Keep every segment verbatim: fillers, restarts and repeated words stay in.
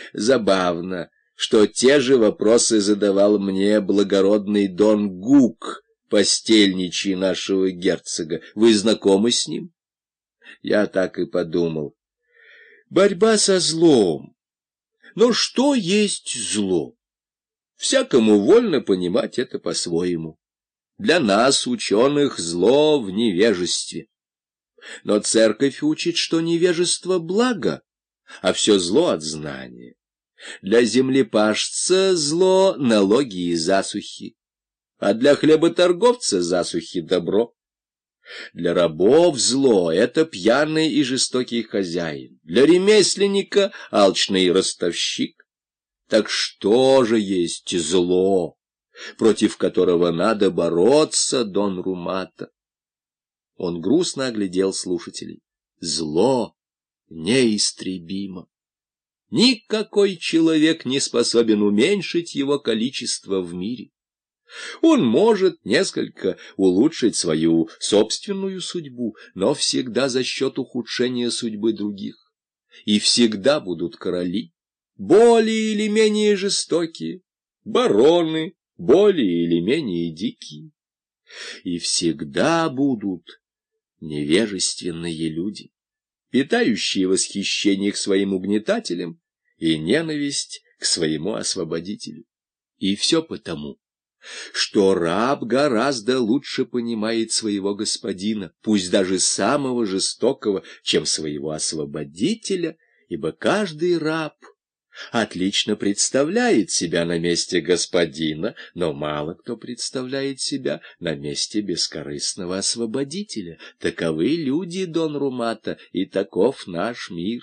Забавно, что те же вопросы задавал мне благородный Дон Гук, постельничий нашего герцога. Вы знакомы с ним? Я так и подумал. Борьба со злом. Но что есть зло? Всякому вольно понимать это по-своему. Для нас, ученых, зло в невежестве. Но церковь учит, что невежество — благо, а все зло от знания. Для землепашца зло — налоги и засухи, а для хлеботорговца засухи — добро. Для рабов зло — это пьяный и жестокий хозяин, для ремесленника — алчный ростовщик. Так что же есть зло, против которого надо бороться, Дон Румата? Он грустно оглядел слушателей. Зло неистребимо. Никакой человек не способен уменьшить его количество в мире. Он может несколько улучшить свою собственную судьбу, но всегда за счет ухудшения судьбы других. И всегда будут короли, более или менее жестокие, бароны, более или менее дикие. И всегда будут невежественные люди, питающие восхищение к своим угнетателям и ненависть к своему освободителю. И все потому, что раб гораздо лучше понимает своего господина, пусть даже самого жестокого, чем своего освободителя, ибо каждый раб отлично представляет себя на месте господина, но мало кто представляет себя на месте бескорыстного освободителя. Таковы люди, Дон Румата, и таков наш мир.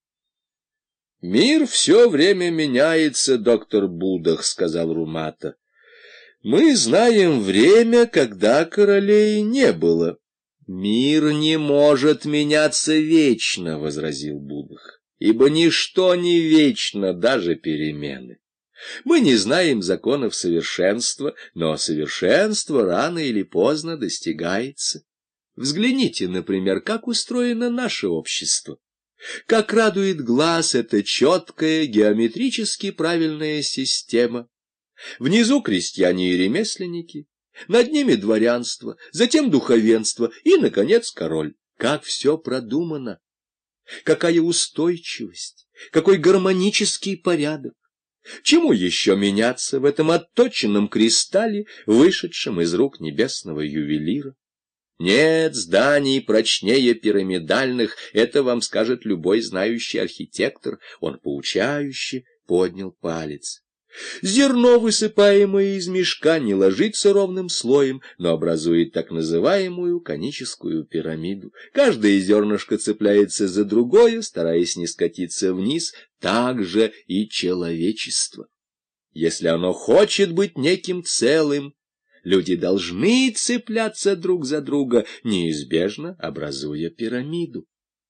— Мир все время меняется, доктор Будах, — сказал Румата. — Мы знаем время, когда королей не было. — Мир не может меняться вечно, — возразил Будах. Ибо ничто не вечно, даже перемены. Мы не знаем законов совершенства, но совершенство рано или поздно достигается. Взгляните, например, как устроено наше общество. Как радует глаз эта четкая, геометрически правильная система. Внизу крестьяне и ремесленники, над ними дворянство, затем духовенство и, наконец, король. Как все продумано! Какая устойчивость, какой гармонический порядок! Чему еще меняться в этом отточенном кристалле, вышедшем из рук небесного ювелира? Нет зданий прочнее пирамидальных, это вам скажет любой знающий архитектор. Он поучающе поднял палец. Зерно, высыпаемое из мешка, не ложится ровным слоем, но образует так называемую коническую пирамиду. Каждое зернышко цепляется за другое, стараясь не скатиться вниз. Так же и человечество. Если оно хочет быть неким целым, люди должны цепляться друг за друга, неизбежно образуя пирамиду.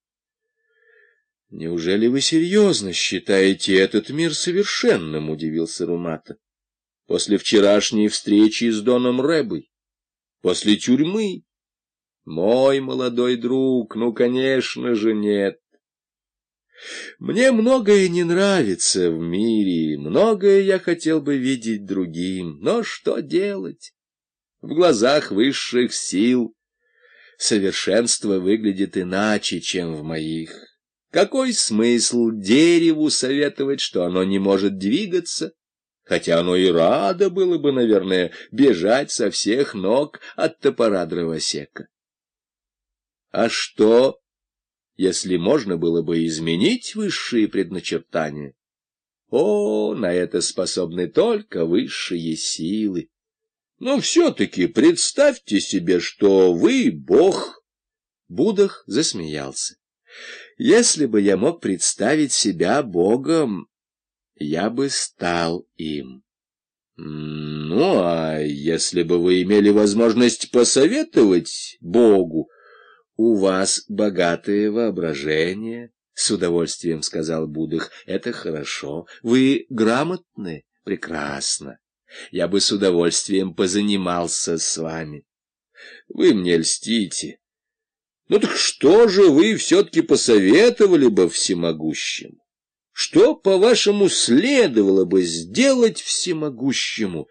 — Неужели вы серьезно считаете этот мир совершенным? — удивился Румата. — После вчерашней встречи с Доном Рэбой, после тюрьмы? — Мой молодой друг, ну, конечно же, нет. Мне многое не нравится в мире, многое я хотел бы видеть другим, но что делать? В глазах высших сил совершенство выглядит иначе, чем в моих. Какой смысл дереву советовать, что оно не может двигаться, хотя оно и радо было бы, наверное, бежать со всех ног от топора дровосека? А что, если можно было бы изменить высшие предначертания? О, на это способны только высшие силы. Но все-таки представьте себе, что вы Бог. Будах засмеялся. Если бы я мог представить себя Богом, я бы стал им. Ну, а если бы вы имели возможность посоветовать Богу? У вас богатое воображение, — с удовольствием сказал Будах. Это хорошо. Вы грамотны? Прекрасно. Я бы с удовольствием позанимался с вами. Вы мне льстите. Ну так что же вы все-таки посоветовали бы всемогущему? Что, по-вашему, следовало бы сделать всемогущему?